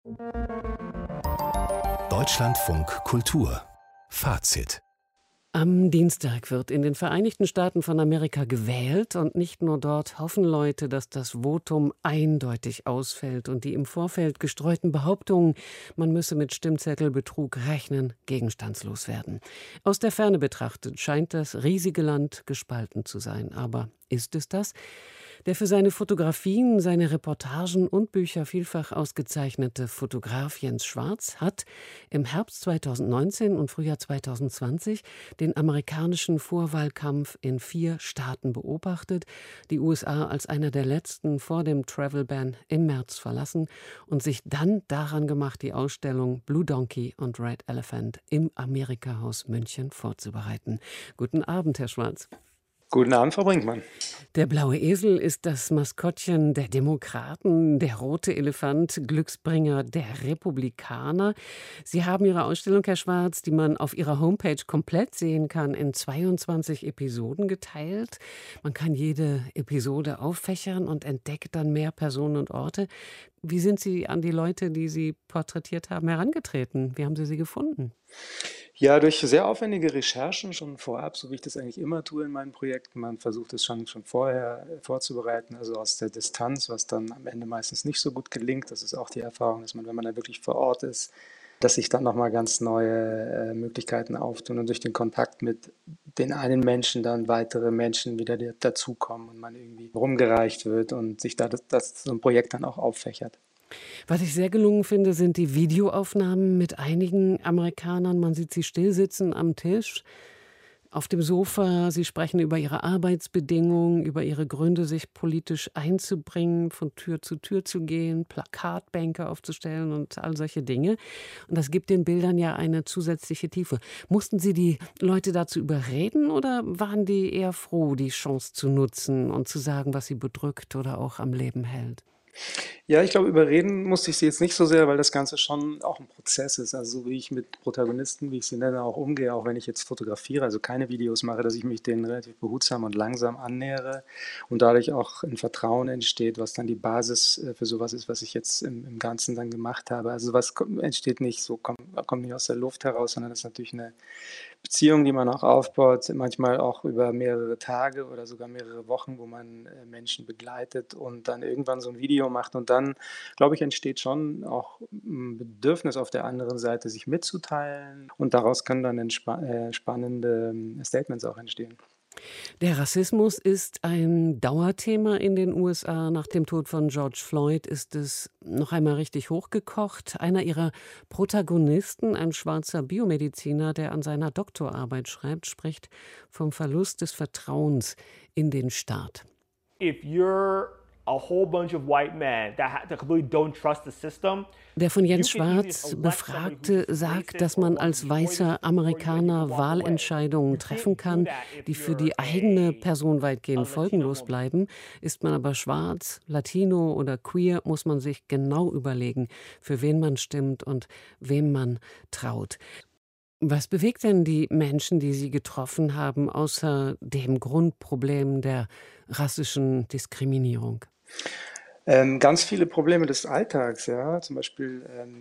Deutschlandfunk Kultur Fazit. Am Dienstag wird in den Vereinigten Staaten von Amerika gewählt und nicht nur dort hoffen Leute, dass das Votum eindeutig ausfällt und die im Vorfeld gestreuten Behauptungen, man müsse mit Stimmzettelbetrug rechnen, gegenstandslos werden. Aus der Ferne betrachtet scheint das riesige Land gespalten zu sein. Aber ist es das? Der für seine Fotografien, seine Reportagen und Bücher vielfach ausgezeichnete Fotograf Jens Schwarz hat im Herbst 2019 und Frühjahr 2020 den amerikanischen Vorwahlkampf in 4 Staaten beobachtet, die USA als einer der letzten vor dem Travel-Ban im März verlassen und sich dann daran gemacht, die Ausstellung Blue Donkey und Red Elephant im Amerika-Haus München vorzubereiten. Guten Abend, Herr Schwarz. Guten Abend, Frau Brinkmann. Der blaue Esel ist das Maskottchen der Demokraten, der rote Elefant Glücksbringer der Republikaner. Sie haben Ihre Ausstellung, Herr Schwarz, die man auf Ihrer Homepage komplett sehen kann, in 22 Episoden geteilt. Man kann jede Episode auffächern und entdeckt dann mehr Personen und Orte. Wie sind Sie an die Leute, die Sie porträtiert haben, herangetreten? Wie haben Sie sie gefunden? Ja, durch sehr aufwendige Recherchen schon vorab, so wie ich das eigentlich immer tue in meinen Projekten. Man versucht es schon vorher vorzubereiten, also aus der Distanz, was dann am Ende meistens nicht so gut gelingt. Das ist auch die Erfahrung, dass man, wenn man da wirklich vor Ort ist, dass sich dann nochmal ganz neue Möglichkeiten auftun und durch den Kontakt mit den einen Menschen dann weitere Menschen wieder dazukommen und man irgendwie rumgereicht wird und sich da das so ein Projekt dann auch auffächert. Was ich sehr gelungen finde, sind die Videoaufnahmen mit einigen Amerikanern. Man sieht sie still sitzen am Tisch, auf dem Sofa. Sie sprechen über ihre Arbeitsbedingungen, über ihre Gründe, sich politisch einzubringen, von Tür zu gehen, Plakatbänke aufzustellen und all solche Dinge. Und das gibt den Bildern ja eine zusätzliche Tiefe. Mussten Sie die Leute dazu überreden oder waren die eher froh, die Chance zu nutzen und zu sagen, was sie bedrückt oder auch am Leben hält? Ja, ich glaube, überreden musste ich sie jetzt nicht so sehr, weil das Ganze schon auch ein Prozess ist. Also so wie ich mit Protagonisten, wie ich sie nenne, auch umgehe, auch wenn ich jetzt fotografiere, also keine Videos mache, dass ich mich denen relativ behutsam und langsam annähere und dadurch auch ein Vertrauen entsteht, was dann die Basis für sowas ist, was ich jetzt im Ganzen dann gemacht habe. Also was entsteht nicht so, kommt nicht aus der Luft heraus, sondern das ist natürlich eine Beziehung, die man auch aufbaut, manchmal auch über mehrere Tage oder sogar mehrere Wochen, wo man Menschen begleitet und dann irgendwann so ein Video macht. Und dann, glaube ich, entsteht schon auch ein Bedürfnis auf der anderen Seite, sich mitzuteilen. Und daraus können dann spannende Statements auch entstehen. Der Rassismus ist ein Dauerthema in den USA. Nach dem Tod von George Floyd ist es noch einmal richtig hochgekocht. Einer ihrer Protagonisten, ein schwarzer Biomediziner, der an seiner Doktorarbeit schreibt, spricht vom Verlust des Vertrauens in den Staat. If you're a whole bunch of white men that completely don't trust the system. Der von Jens Schwarz Befragte sagt, dass man als weißer Amerikaner Wahlentscheidungen treffen kann, die für die eigene Person weitgehend folgenlos bleiben. Ist man aber schwarz, Latino oder queer, muss man sich genau überlegen, für wen man stimmt und wem man traut. Was bewegt denn die Menschen, die Sie getroffen haben, außer dem Grundproblem der rassischen Diskriminierung? Ganz viele Probleme des Alltags, ja, zum Beispiel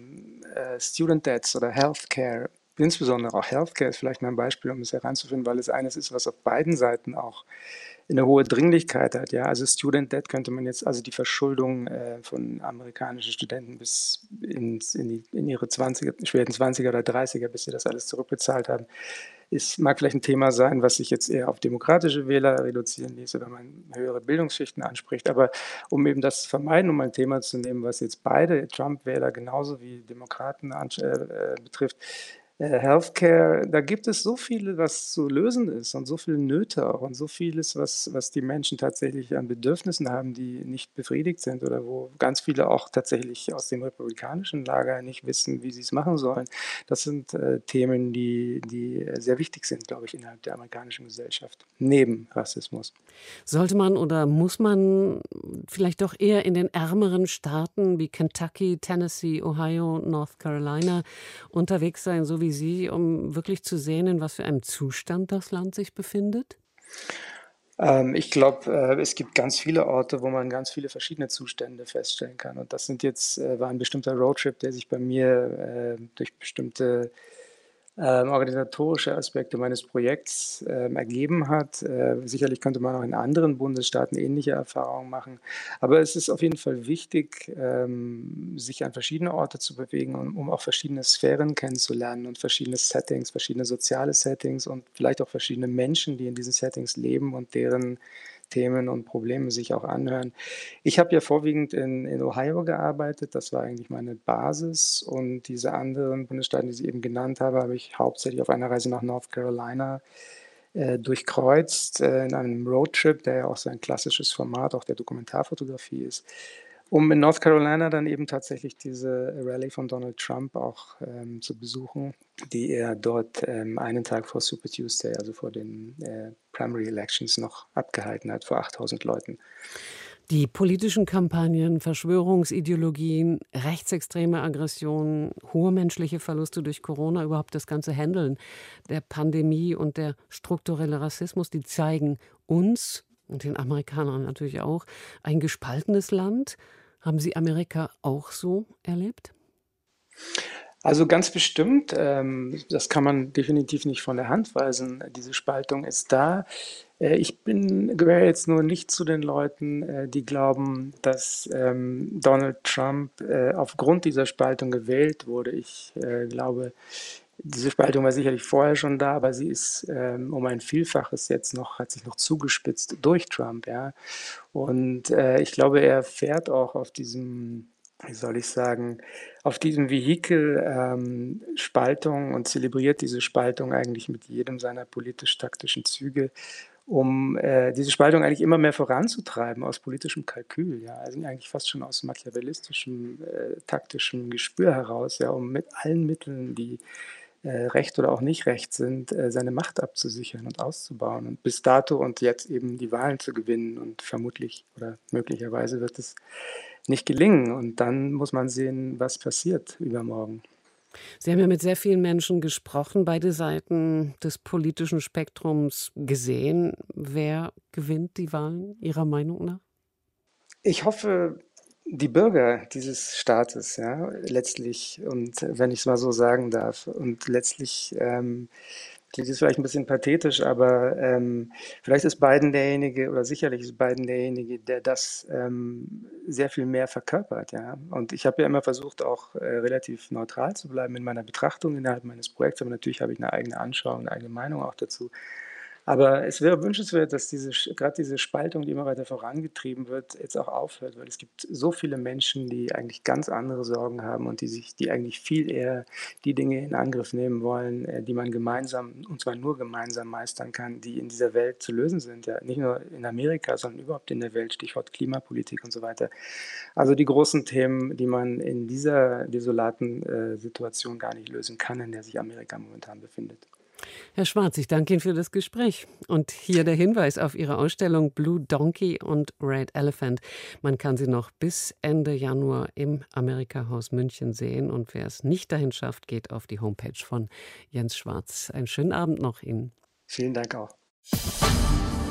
Student Debts oder Healthcare. Insbesondere auch Healthcare ist vielleicht mal ein Beispiel, um es heranzufinden, weil es eines ist, was auf beiden Seiten auch eine hohe Dringlichkeit hat. Ja, also Student Debt könnte man jetzt, also die Verschuldung von amerikanischen Studenten bis in ihre 20er, späten 20er oder 30er, bis sie das alles zurückbezahlt haben, mag vielleicht ein Thema sein, was sich jetzt eher auf demokratische Wähler reduzieren ließe, wenn man höhere Bildungsschichten anspricht. Aber um eben das zu vermeiden, um ein Thema zu nehmen, was jetzt beide Trump-Wähler genauso wie Demokraten betrifft, Healthcare, da gibt es so viel, was zu lösen ist und so viele Nöte auch und so vieles, was die Menschen tatsächlich an Bedürfnissen haben, die nicht befriedigt sind oder wo ganz viele auch tatsächlich aus dem republikanischen Lager nicht wissen, wie sie es machen sollen. Das sind Themen, die sehr wichtig sind, glaube ich, innerhalb der amerikanischen Gesellschaft, neben Rassismus. Sollte man oder muss man vielleicht doch eher in den ärmeren Staaten wie Kentucky, Tennessee, Ohio, North Carolina unterwegs sein, so wie Sie, um wirklich zu sehen, in was für einem Zustand das Land sich befindet? Ich glaube, es gibt ganz viele Orte, wo man ganz viele verschiedene Zustände feststellen kann. Und das war ein bestimmter Roadtrip, der sich bei mir durch bestimmte organisatorische Aspekte meines Projekts ergeben hat. Sicherlich könnte man auch in anderen Bundesstaaten ähnliche Erfahrungen machen. Aber es ist auf jeden Fall wichtig, sich an verschiedene Orte zu bewegen, um auch verschiedene Sphären kennenzulernen und verschiedene Settings, verschiedene soziale Settings und vielleicht auch verschiedene Menschen, die in diesen Settings leben und deren Themen und Probleme sich auch anhören. Ich habe ja vorwiegend in Ohio gearbeitet, das war eigentlich meine Basis und diese anderen Bundesstaaten, die ich eben genannt habe ich hauptsächlich auf einer Reise nach North Carolina durchkreuzt, in einem Roadtrip, der ja auch so ein klassisches Format auch der Dokumentarfotografie ist, um in North Carolina dann eben tatsächlich diese Rallye von Donald Trump auch zu besuchen, die er dort einen Tag vor Super Tuesday, also vor den Primary Elections, noch abgehalten hat, vor 8.000 Leuten. Die politischen Kampagnen, Verschwörungsideologien, rechtsextreme Aggressionen, hohe menschliche Verluste durch Corona, überhaupt das ganze Handeln der Pandemie und der strukturelle Rassismus, die zeigen uns und den Amerikanern natürlich auch ein gespaltenes Land. Haben Sie Amerika auch so erlebt? Also ganz bestimmt, das kann man definitiv nicht von der Hand weisen. Diese Spaltung ist da. Gehöre jetzt nur nicht zu den Leuten, die glauben, dass Donald Trump aufgrund dieser Spaltung gewählt wurde. Ich glaube, diese Spaltung war sicherlich vorher schon da, aber sie ist um ein Vielfaches hat sich noch zugespitzt durch Trump, ja. Und ich glaube, er fährt auch auf diesem, wie soll ich sagen, auf diesem Vehikel Spaltung und zelebriert diese Spaltung eigentlich mit jedem seiner politisch-taktischen Züge, um diese Spaltung eigentlich immer mehr voranzutreiben aus politischem Kalkül, ja, also eigentlich fast schon aus machiavellistischem, taktischem Gespür heraus, ja, um mit allen Mitteln, die recht oder auch nicht recht sind, seine Macht abzusichern und auszubauen und bis dato und jetzt eben die Wahlen zu gewinnen und vermutlich oder möglicherweise wird es nicht gelingen und dann muss man sehen, was passiert übermorgen. Sie haben ja mit sehr vielen Menschen gesprochen, beide Seiten des politischen Spektrums gesehen. Wer gewinnt die Wahlen Ihrer Meinung nach? Ich hoffe, die Bürger dieses Staates, ja, letztlich, und wenn ich es mal so sagen darf, und letztlich klingt es vielleicht ein bisschen pathetisch, aber vielleicht ist Biden derjenige, oder sicherlich ist Biden derjenige, der das sehr viel mehr verkörpert, ja. Und ich habe ja immer versucht, auch relativ neutral zu bleiben in meiner Betrachtung innerhalb meines Projekts, aber natürlich habe ich eine eigene Anschauung, eine eigene Meinung auch dazu. Aber es wäre wünschenswert, dass gerade diese Spaltung, die immer weiter vorangetrieben wird, jetzt auch aufhört, weil es gibt so viele Menschen, die eigentlich ganz andere Sorgen haben und die eigentlich viel eher die Dinge in Angriff nehmen wollen, die man gemeinsam, und zwar nur gemeinsam meistern kann, die in dieser Welt zu lösen sind. Ja, nicht nur in Amerika, sondern überhaupt in der Welt, Stichwort Klimapolitik und so weiter. Also die großen Themen, die man in dieser desolaten Situation gar nicht lösen kann, in der sich Amerika momentan befindet. Herr Schwarz, ich danke Ihnen für das Gespräch. Und hier der Hinweis auf Ihre Ausstellung Blue Donkey und Red Elephant. Man kann sie noch bis Ende Januar im Amerika-Haus München sehen. Und wer es nicht dahin schafft, geht auf die Homepage von Jens Schwarz. Einen schönen Abend noch Ihnen. Vielen Dank auch.